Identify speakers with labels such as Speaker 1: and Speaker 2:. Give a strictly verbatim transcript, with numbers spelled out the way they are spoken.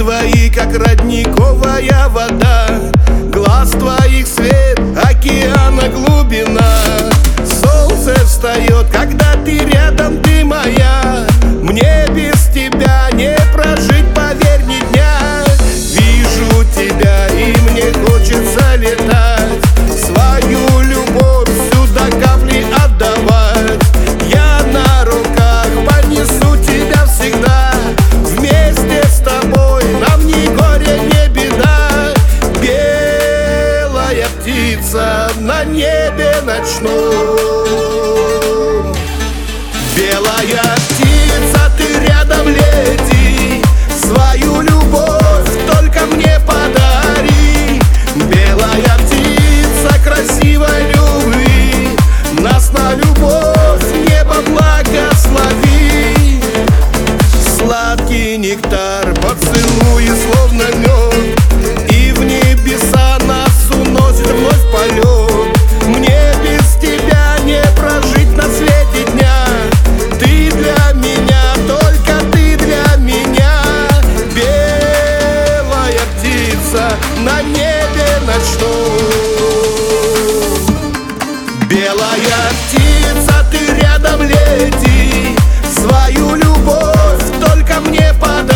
Speaker 1: твои, как родниковая вода, глаз твоих свет, океана глубина. Солнце встает, когда ты рядом, ты моя. Мне без тебя не прожить, поверь, ни дня. Вижу тебя, и мне хочется летать, свою любовь сюда капли отдавать. Я на руках понесу тебя всегда, вместе с тобой нам ни горе, ни беда. Белая птица на небе ночном, белая птица, ты рядом лети, свою любовь только мне подари. Белая птица красивой любви, нас на любовь небо благослови. Сладкий нектар, поцелуи словно мед, и в небеса нас уносит вновь полет. Мне без тебя не прожить на свете дня, ты для меня, только ты для меня. Белая птица на небе ночном, белая птица, ты рядом лети, свою любовь только мне подари.